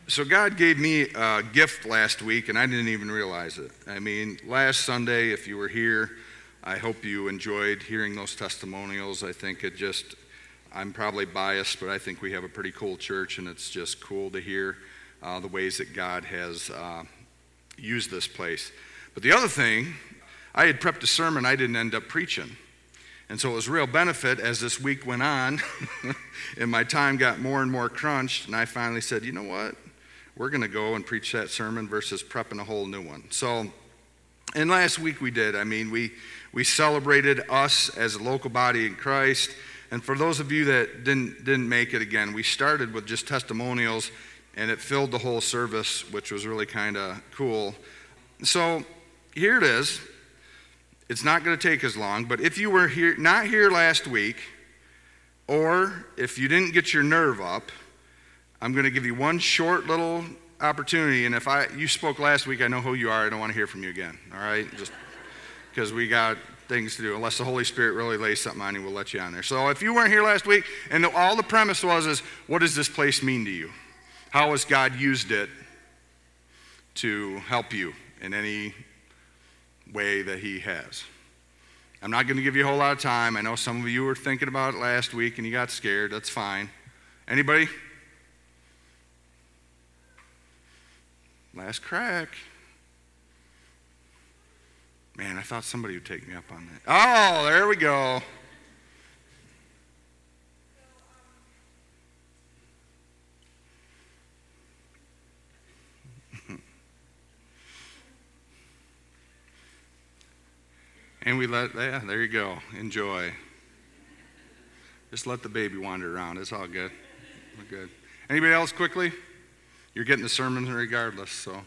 So God gave me a gift last week, and I didn't even realize it. I mean, last Sunday, if you were here, I hope you enjoyed hearing those testimonials. I think I'm probably biased, but I think we have a pretty cool church, and it's just cool to hear the ways that God has used this place. But the other thing, I had prepped a sermon I didn't end up preaching. And so it was a real benefit as this week went on, and my time got more and more crunched, and I finally said, you know what? We're going to go and preach that sermon versus prepping a whole new one. So, and last week we did. I mean, we celebrated us as a local body in Christ. And for those of you that didn't make it again, we started with just testimonials, and it filled the whole service, which was really kind of cool. So here it is. It's not going to take as long, but if you were not here last week, or if you didn't get your nerve up, I'm going to give you one short little opportunity, and if you spoke last week, I know who you are. I don't want to hear from you again, all right? Just because we got things to do. Unless the Holy Spirit really lays something on you, we'll let you on there. So if you weren't here last week, and all the premise is, what does this place mean to you? How has God used it to help you in any way that he has? I'm not going to give you a whole lot of time. I know some of you were thinking about it last week, and you got scared. That's fine. Anybody? Last crack. Man, I thought somebody would take me up on that. Oh, there we go. And there you go. Enjoy. Just let the baby wander around. It's all good. We're good. Anybody else quickly? You're getting the sermon regardless, so.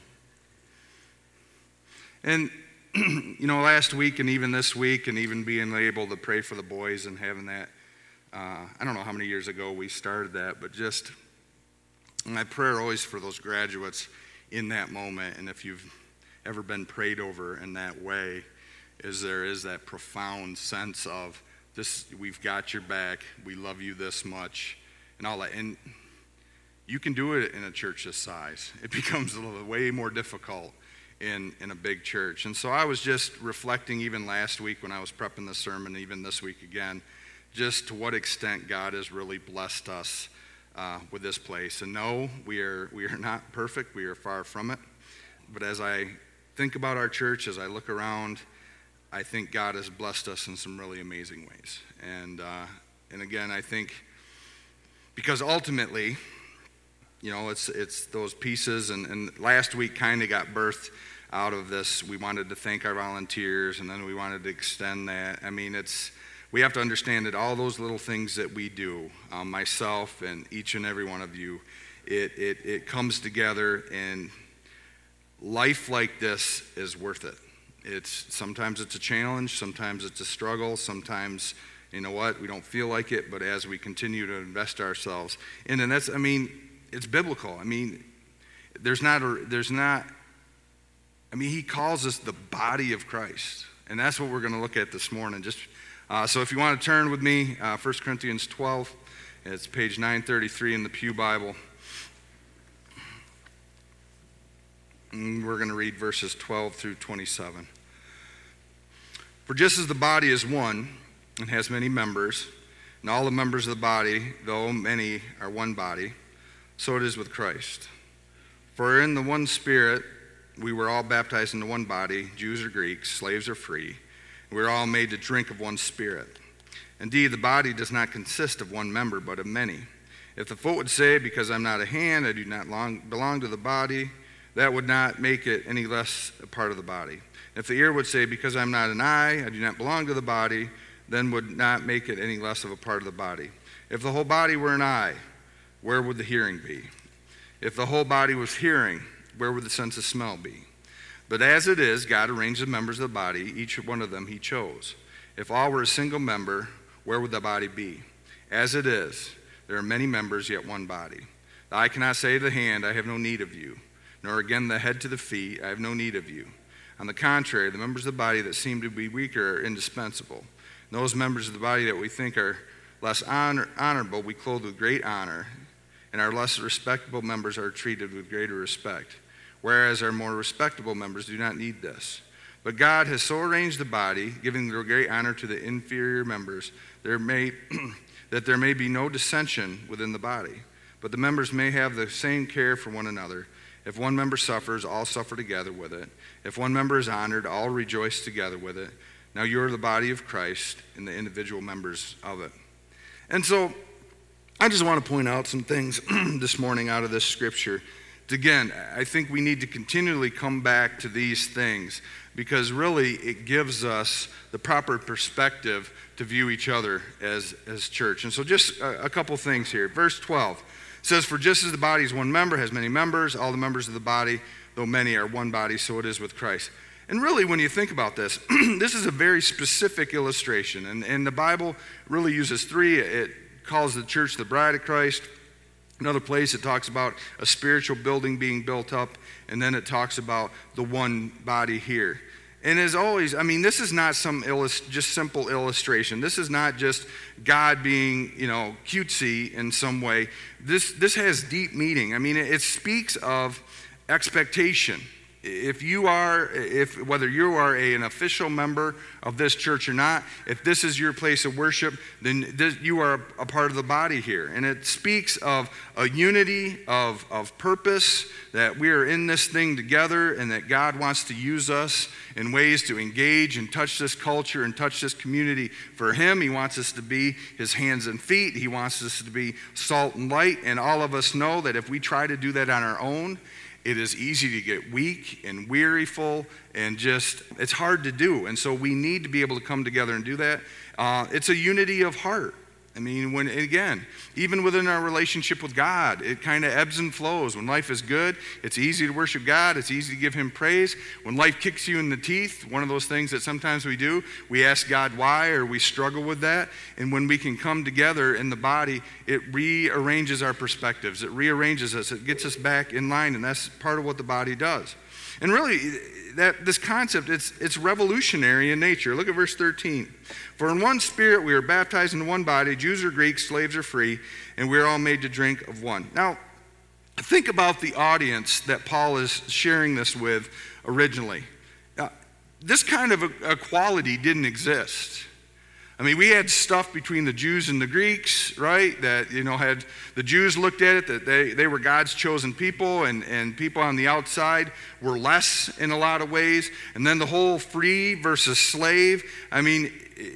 And, last week and even this week and even being able to pray for the boys and having that, I don't know how many years ago we started that, but just my prayer always for those graduates in that moment, and if you've ever been prayed over in that way, there is that profound sense of this, we've got your back, we love you this much, and all that. And you can do it in a church this size. It becomes way more difficult in a big church. And so I was just reflecting even last week when I was prepping the sermon, even this week again, just to what extent God has really blessed us with this place. And no, we are not perfect. We are far from it. But as I think about our church, as I look around, I think God has blessed us in some really amazing ways. And again, I think because ultimately, it's those pieces, and last week kind of got birthed out of this. We wanted to thank our volunteers, and then we wanted to extend that. I mean, we have to understand that all those little things that we do, myself and each and every one of you, it comes together, and life like this is worth it. Sometimes it's a challenge, sometimes it's a struggle, sometimes, we don't feel like it, but as we continue to invest ourselves in, and that's, it's biblical. He calls us the body of Christ. And that's what we're going to look at this morning. So if you want to turn with me, 1 Corinthians 12, it's page 933 in the Pew Bible. And we're going to read verses 12 through 27. For just as the body is one and has many members, and all the members of the body, though many, are one body, so it is with Christ. For in the one Spirit we were all baptized into one body, Jews or Greeks, slaves or free, and we were all made to drink of one Spirit. Indeed, the body does not consist of one member, but of many. If the foot would say, because I'm not a hand, I do not belong to the body, that would not make it any less a part of the body. If the ear would say, because I'm not an eye, I do not belong to the body, then would not make it any less of a part of the body. If the whole body were an eye, where would the hearing be? If the whole body was hearing, where would the sense of smell be? But as it is, God arranged the members of the body, each one of them he chose. If all were a single member, where would the body be? As it is, there are many members, yet one body. The eye cannot say to the hand, I have no need of you, nor again the head to the feet, I have no need of you. On the contrary, the members of the body that seem to be weaker are indispensable. And those members of the body that we think are less honorable, we clothe with great honor, and our less respectable members are treated with greater respect, whereas our more respectable members do not need this. But God has so arranged the body, giving great honor to the inferior members, that there may be no dissension within the body, but the members may have the same care for one another. If one member suffers, all suffer together with it. If one member is honored, all rejoice together with it. Now you are the body of Christ and the individual members of it. And so I just want to point out some things this morning out of this scripture. Again, I think we need to continually come back to these things because really it gives us the proper perspective to view each other as church. And so just a couple things here. Verse 12 says, "For just as the body is one member, has many members, all the members of the body, though many, are one body, so it is with Christ." And really, when you think about this, this is a very specific illustration. And the Bible really uses three. It calls the church the bride of Christ. Another place it talks about a spiritual building being built up, and then it talks about the one body here. And as always, I mean, this is not some just simple illustration. This is not just God being, cutesy in some way. This has deep meaning. I mean, it speaks of expectation. Whether you are an official member of this church or not, if this is your place of worship, then you are a part of the body here. And it speaks of a unity of purpose, that we are in this thing together and that God wants to use us in ways to engage and touch this culture and touch this community for Him. He wants us to be His hands and feet. He wants us to be salt and light. And all of us know that if we try to do that on our own, it is easy to get weak and weariful and it's hard to do. And so we need to be able to come together and do that. It's a unity of heart. I mean, even within our relationship with God, it kind of ebbs and flows. When life is good, it's easy to worship God. It's easy to give Him praise. When life kicks you in the teeth, one of those things that sometimes we do, we ask God why, or we struggle with that. And when we can come together in the body, it rearranges our perspectives. It rearranges us. It gets us back in line, and that's part of what the body does. And really, this concept, it's revolutionary in nature. Look at verse 13. "For in one Spirit we are baptized into one body, Jews or Greeks, slaves or free, and we are all made to drink of one." Now, think about the audience that Paul is sharing this with originally. This kind of equality didn't exist. I mean, we had stuff between the Jews and the Greeks, right? That, had the Jews looked at it, that they were God's chosen people, and people on the outside were less in a lot of ways. And then the whole free versus slave. I mean,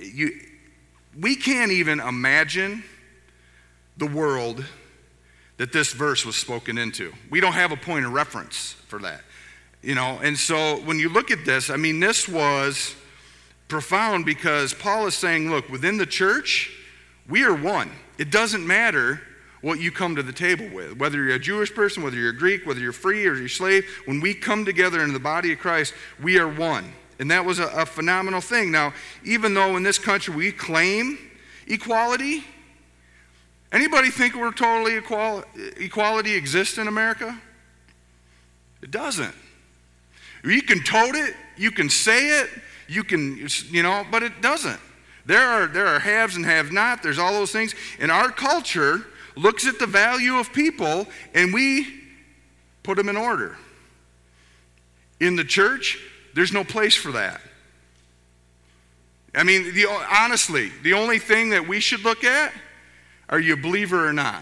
we can't even imagine the world that this verse was spoken into. We don't have a point of reference for that, And so when you look at this, I mean, this was profound because Paul is saying, look, within the church, we are one. It doesn't matter what you come to the table with, whether you're a Jewish person, whether you're a Greek, whether you're free or you're slave. When we come together in the body of Christ, we are one. And that was a phenomenal thing. Now, even though in this country we claim equality, anybody think we're totally equality exists in America? It doesn't. You can tote it, you can say it, you can, but it doesn't. There are haves and have-not. There's all those things. And our culture looks at the value of people and we put them in order. In the church, there's no place for that. I mean, honestly, the only thing that we should look at, are you a believer or not?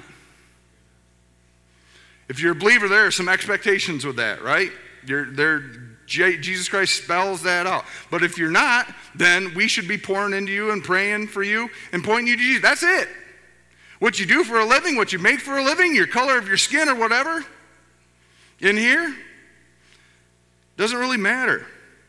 If you're a believer, there are some expectations with that, right? Jesus Christ spells that out. But if you're not, then we should be pouring into you and praying for you and pointing you to Jesus. That's it. What you do for a living, what you make for a living, your color of your skin or whatever, in here, doesn't really matter.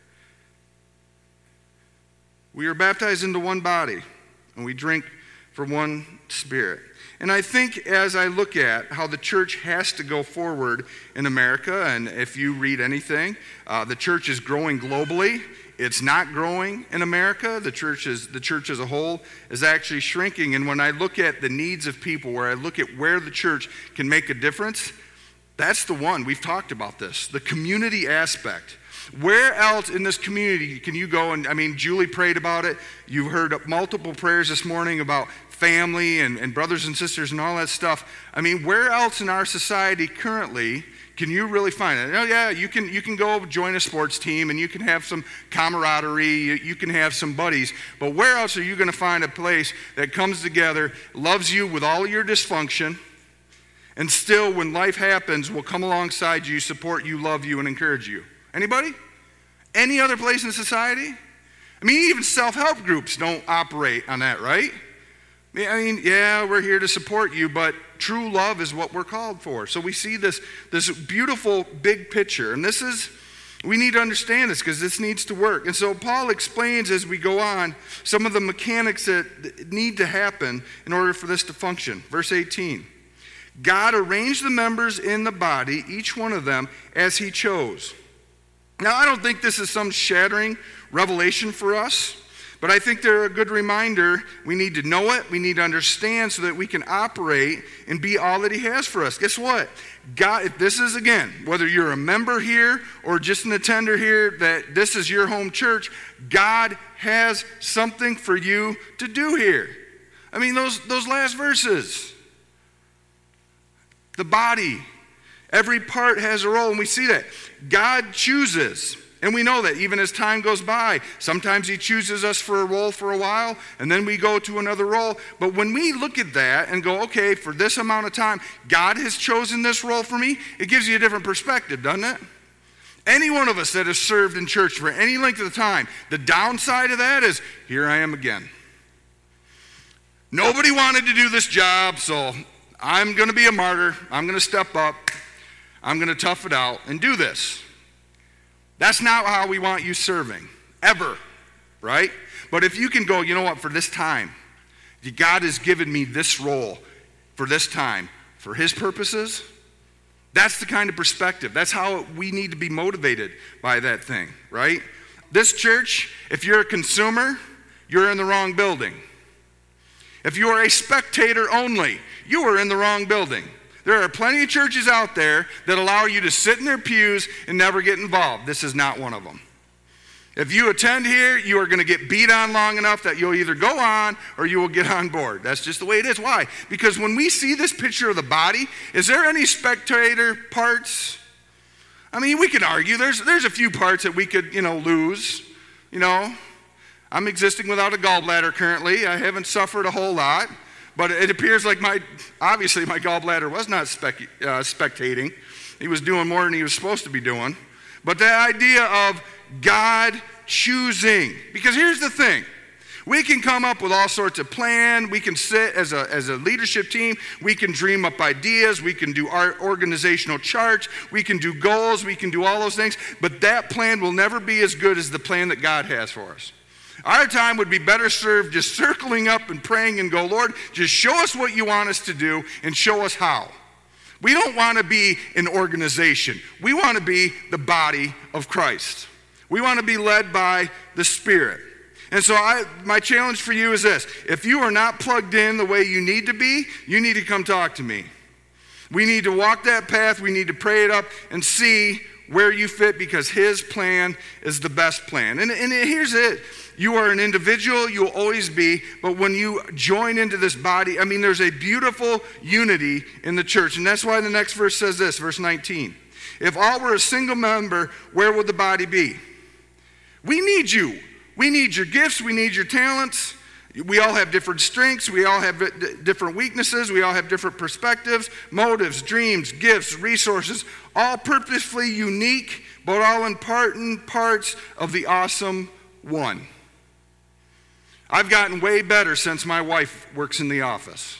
We are baptized into one body, and we drink from one Spirit. And I think as I look at how the church has to go forward in America, and if you read anything, the church is growing globally. It's not growing in America. The church as a whole is actually shrinking. And when I look at the needs of people, where I look at where the church can make a difference, that's the one. We've talked about this, the community aspect. Where else in this community can you go? And I mean, Julie prayed about it. You heard multiple prayers this morning about family and brothers and sisters and all that stuff. I mean, where else in our society currently can you really find it? Oh, yeah, you can go join a sports team and you can have some camaraderie, you can have some buddies, but where else are you going to find a place that comes together, loves you with all your dysfunction, and still when life happens will come alongside you, support you, love you, and encourage you? Anybody? Any other place in society? I mean, even self-help groups don't operate on that, right? I mean, yeah, we're here to support you, but true love is what we're called for. So we see this beautiful big picture, and we need to understand this because this needs to work. And so Paul explains as we go on some of the mechanics that need to happen in order for this to function. Verse 18, God arranged the members in the body, each one of them, as he chose. Now, I don't think this is some shattering revelation for us, but I think they're a good reminder. We need to know it, we need to understand so that we can operate and be all that he has for us. Guess what? God, if this is, again, whether you're a member here or just an attender here, that this is your home church, God has something for you to do here. I mean, those last verses. The body, every part has a role, and we see that. God chooses. And we know that even as time goes by, sometimes he chooses us for a role for a while, and then we go to another role. But when we look at that and go, okay, for this amount of time, God has chosen this role for me, it gives you a different perspective, doesn't it? Any one of us that has served in church for any length of time, the downside of that is, here I am again. Nobody wanted to do this job, so I'm going to be a martyr. I'm going to step up. I'm going to tough it out and do this. That's not how we want you serving, ever, right? But if you can go, you know what, for this time, God has given me this role for this time, for his purposes, that's the kind of perspective. That's how we need to be motivated by that thing, right? This church, if you're a consumer, you're in the wrong building. If you are a spectator only, you are in the wrong building. There are plenty of churches out there that allow you to sit in their pews and never get involved. This is not one of them. If you attend here, you are going to get beat on long enough that you'll either go on or you will get on board. That's just the way it is. Why? Because when we see this picture of the body, is there any spectator parts? I mean, we can argue. There's a few parts that we could, lose. I'm existing without a gallbladder currently. I haven't suffered a whole lot. But it appears like obviously my gallbladder was not spectating. He was doing more than he was supposed to be doing. But the idea of God choosing. Because here's the thing. We can come up with all sorts of plan. We can sit as a leadership team. We can dream up ideas. We can do our organizational charts. We can do goals. We can do all those things. But that plan will never be as good as the plan that God has for us. Our time would be better served just circling up and praying and go, Lord, just show us what you want us to do and show us how. We don't want to be an organization. We want to be the body of Christ. We want to be led by the Spirit. And so my challenge for you is this. If you are not plugged in the way you need to be, you need to come talk to me. We need to walk that path. We need to pray it up and see where you fit because his plan is the best plan. And here's it. You are an individual, you'll always be, but when you join into this body, there's a beautiful unity in the church. And that's why the next verse says this, verse 19. If all were a single member, where would the body be? We need you. We need your gifts. We need your talents. We all have different strengths. We all have different weaknesses. We all have different perspectives, motives, dreams, gifts, resources, all purposefully unique, but all important parts of the awesome one. I've gotten way better since my wife works in the office.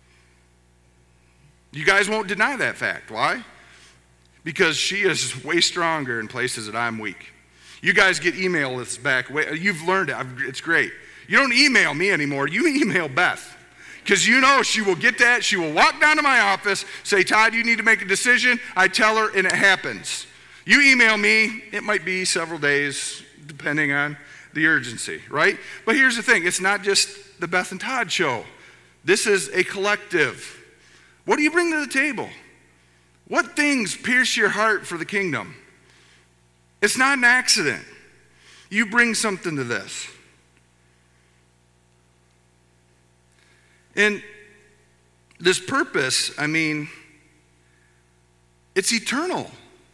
You guys won't deny that fact. Why? Because she is way stronger in places that I'm weak. You guys get email lists back. You've learned it. It's great. You don't email me anymore. You email Beth. Because she will get that. She will walk down to my office, say, Todd, you need to make a decision. I tell her, and it happens. You email me, it might be several days, depending on the urgency, right? But here's the thing. It's not just the Beth and Todd show. This is a collective. What do you bring to the table? What things pierce your heart for the kingdom? It's not an accident. You bring something to this. And this purpose, I mean, it's eternal.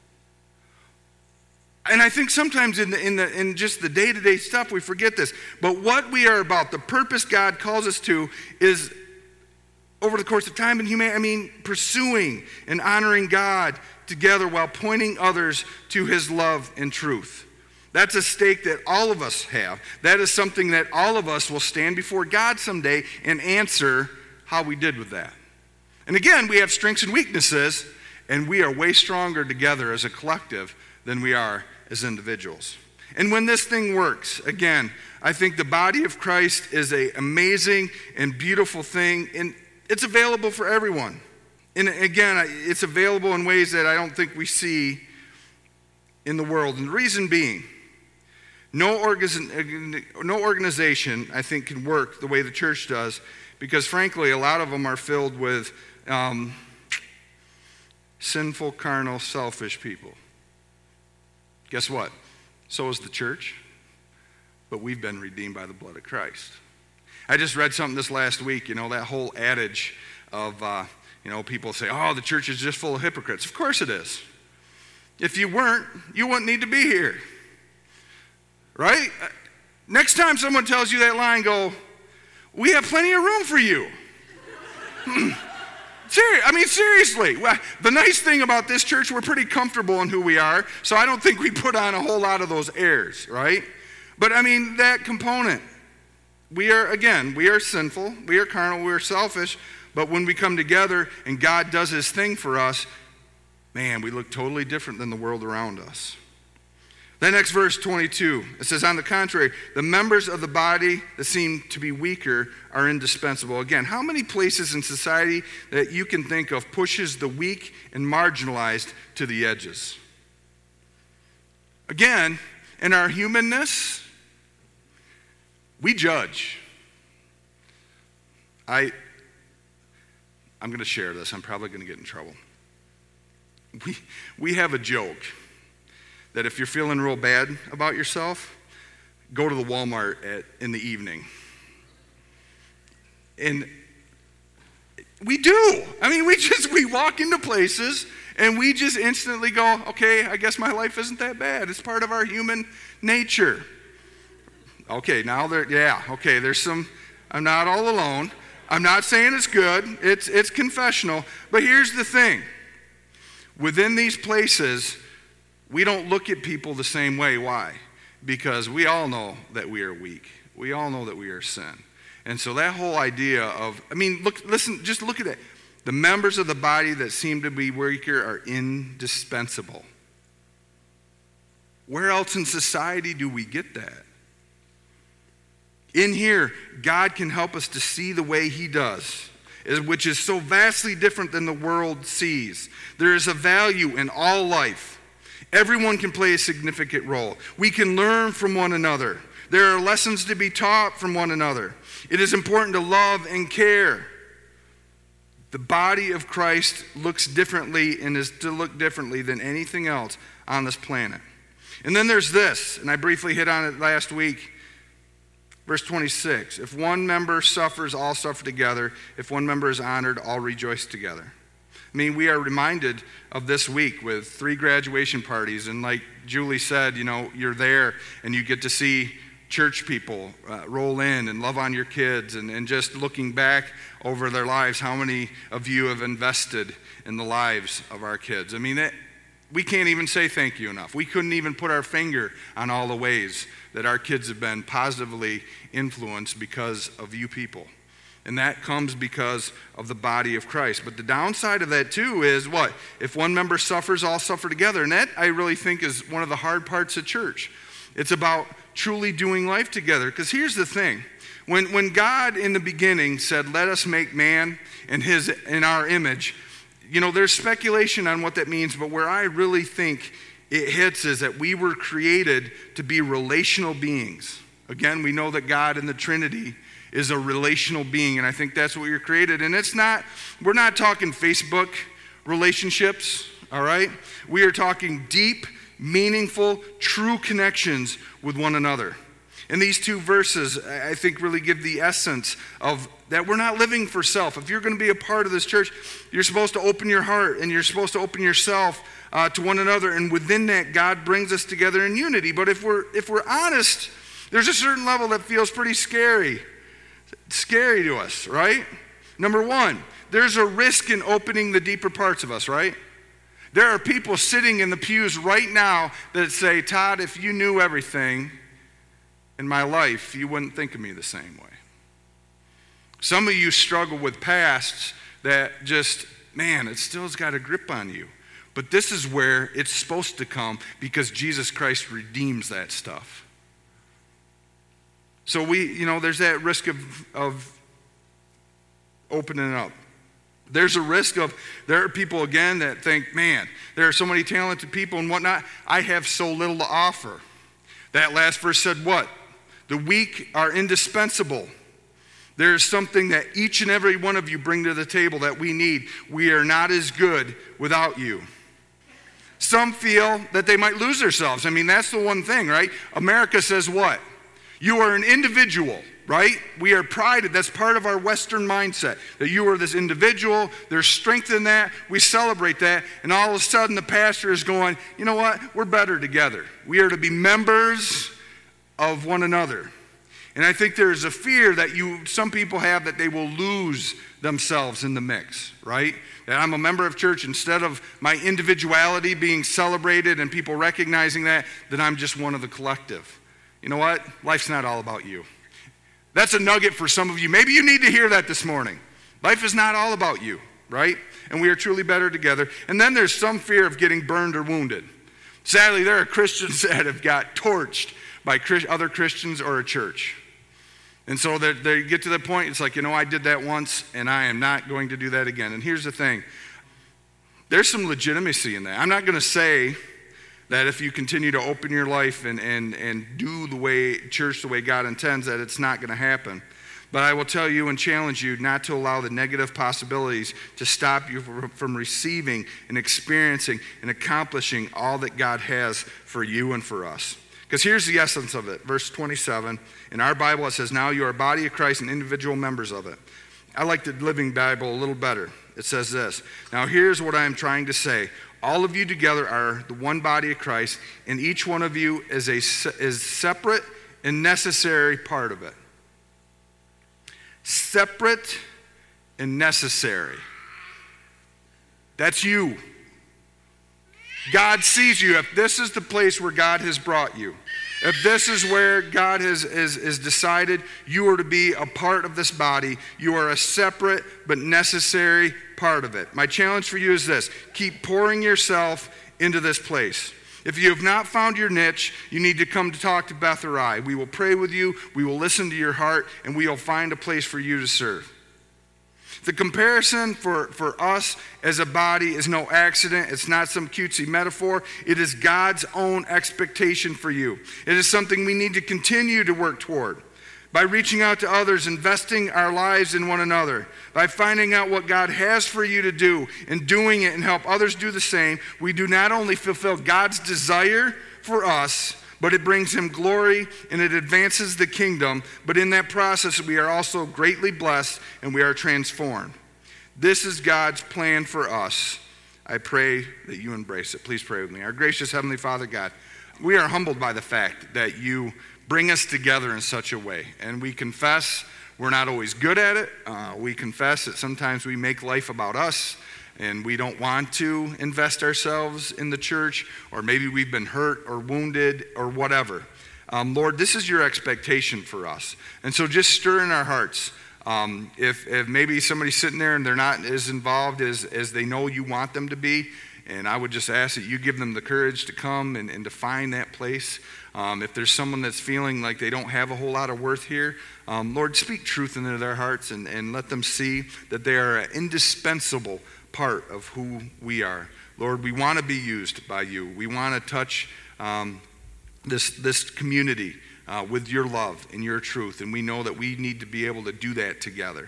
And I think sometimes in just the day-to-day stuff we forget this. But what we are about, the purpose God calls us to, is over the course of time in humanity, I mean, pursuing and honoring God together while pointing others to his love and truth. That's a stake that all of us have. That is something that all of us will stand before God someday and answer how we did with that. And again, we have strengths and weaknesses, and we are way stronger together as a collective than we are as individuals. And when this thing works, again, I think the body of Christ is an amazing and beautiful thing, and it's available for everyone. And again, it's available in ways that I don't think we see in the world. And the reason being, no organization, I think, can work the way the church does, because frankly, a lot of them are filled with sinful, carnal, selfish people. Guess what? So is the church, but we've been redeemed by the blood of Christ. I just read something this last week, that whole adage of, people say, oh, the church is just full of hypocrites. Of course it is. If you weren't, you wouldn't need to be here. Right? Next time someone tells you that line, go, we have plenty of room for you. Seriously. Well, the nice thing about this church, we're pretty comfortable in who we are, so I don't think we put on a whole lot of those airs, right? But that component, we are sinful, we are carnal, we are selfish, but when we come together and God does his thing for us, man, we look totally different than the world around us. Then next verse 22, it says, on the contrary, the members of the body that seem to be weaker are indispensable. Again, how many places in society that you can think of pushes the weak and marginalized to the edges? Again, in our humanness, we judge. I'm going to share this. I'm probably going to get in trouble. We have a joke that if you're feeling real bad about yourself, go to the Walmart in the evening. And we do. We walk into places and we just instantly go, okay, I guess my life isn't that bad. It's part of our human nature. Okay, there's some, I'm not all alone. I'm not saying it's good. It's confessional. But here's the thing. Within these places, we don't look at people the same way. Why? Because we all know that we are weak. We all know that we are sin. And so that whole idea of, just look at it. The members of the body that seem to be weaker are indispensable. Where else in society do we get that? In here, God can help us to see the way he does, which is so vastly different than the world sees. There is a value in all life. Everyone can play a significant role. We can learn from one another. There are lessons to be taught from one another. It is important to love and care. The body of Christ looks differently and is to look differently than anything else on this planet. And then there's this, and I briefly hit on it last week. Verse 26, if one member suffers, all suffer together. If one member is honored, all rejoice together. We are reminded of this week with 3 graduation parties, and like Julie said, you're there and you get to see church people roll in and love on your kids, and just looking back over their lives, how many of you have invested in the lives of our kids? We can't even say thank you enough. We couldn't even put our finger on all the ways that our kids have been positively influenced because of you people. And that comes because of the body of Christ. But the downside of that too is what? If one member suffers, all suffer together. And that, I really think, is one of the hard parts of church. It's about truly doing life together. Because here's the thing. When God in the beginning said, let us make man in our image, there's speculation on what that means, but where I really think it hits is that we were created to be relational beings. Again, we know that God in the Trinity is a relational being, and I think that's what you're created. And we're not talking Facebook relationships, all right? We are talking deep, meaningful, true connections with one another. And these two verses, I think, really give the essence of that we're not living for self. If you're going to be a part of this church, you're supposed to open your heart and you're supposed to open yourself to one another. And within that, God brings us together in unity. But if we're honest, there's a certain level that feels pretty scary to us, right? Number one, there's a risk in opening the deeper parts of us, right? There are people sitting in the pews right now that say, Todd, if you knew everything in my life, you wouldn't think of me the same way. Some of you struggle with pasts that just, man, it still has got a grip on you. But this is where it's supposed to come because Jesus Christ redeems that stuff. So there's that risk of opening up. There's a risk of, there are people again that think, man, there are so many talented people and whatnot. I have so little to offer. That last verse said what? The weak are indispensable. There's something that each and every one of you bring to the table that we need. We are not as good without you. Some feel that they might lose themselves. I mean, that's the one thing, right? America says what? You are an individual, right? We are prided. That's part of our Western mindset, that you are this individual. There's strength in that. We celebrate that. And all of a sudden, the pastor is going, you know what? We're better together. We are to be members of one another. And I think there's a fear that some people have that they will lose themselves in the mix, right? That I'm a member of church, instead of my individuality being celebrated and people recognizing that I'm just one of the collective. You know what? Life's not all about you. That's a nugget for some of you. Maybe you need to hear that this morning. Life is not all about you, right? And we are truly better together. And then there's some fear of getting burned or wounded. Sadly, there are Christians that have got torched by other Christians or a church. And so they get to the point, it's like, I did that once, and I am not going to do that again. And here's the thing. There's some legitimacy in that. I'm not going to say that if you continue to open your life and do church the way God intends, that it's not going to happen. But I will tell you and challenge you not to allow the negative possibilities to stop you from receiving and experiencing and accomplishing all that God has for you and for us. Because here's the essence of it. Verse 27, in our Bible it says, now you are body of Christ and individual members of it. I like the Living Bible a little better. It says this, now here's what I'm trying to say. All of you together are the one body of Christ, and each one of you is separate and necessary part of it. Separate and necessary. That's you. God sees you. If this is the place where God has brought you, if this is where God has decided you are to be a part of this body, you are a separate but necessary part of it. My challenge for you is this. Keep pouring yourself into this place. If you have not found your niche, you need to come to talk to Beth or I. We will pray with you, we will listen to your heart, and we will find a place for you to serve. The comparison for us as a body is no accident. It's not some cutesy metaphor. It is God's own expectation for you. It is something we need to continue to work toward. By reaching out to others, investing our lives in one another, by finding out what God has for you to do and doing it and help others do the same, we do not only fulfill God's desire for us, but it brings him glory and it advances the kingdom. But in that process, we are also greatly blessed and we are transformed. This is God's plan for us. I pray that you embrace it. Please pray with me. Our gracious Heavenly Father, God, we are humbled by the fact that you bring us together in such a way. And we confess we're not always good at it. We confess that sometimes we make life about us and we don't want to invest ourselves in the church, or maybe we've been hurt or wounded or whatever. Lord, this is your expectation for us. And so just stir in our hearts. If maybe somebody's sitting there and they're not as involved as they know you want them to be, and I would just ask that you give them the courage to come and to find that place. If there's someone that's feeling like they don't have a whole lot of worth here, Lord, speak truth into their hearts and let them see that they are an indispensable part of who we are. Lord, we want to be used by you. We want to touch this community with your love and your truth, and we know that we need to be able to do that together.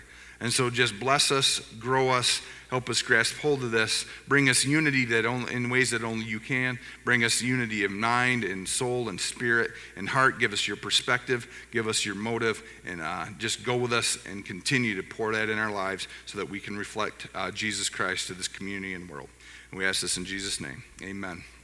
And so just bless us, grow us, help us grasp hold of this, bring us unity in ways that only you can, bring us unity of mind and soul and spirit and heart, give us your perspective, give us your motive, and just go with us and continue to pour that in our lives so that we can reflect Jesus Christ to this community and world. And we ask this in Jesus' name, amen.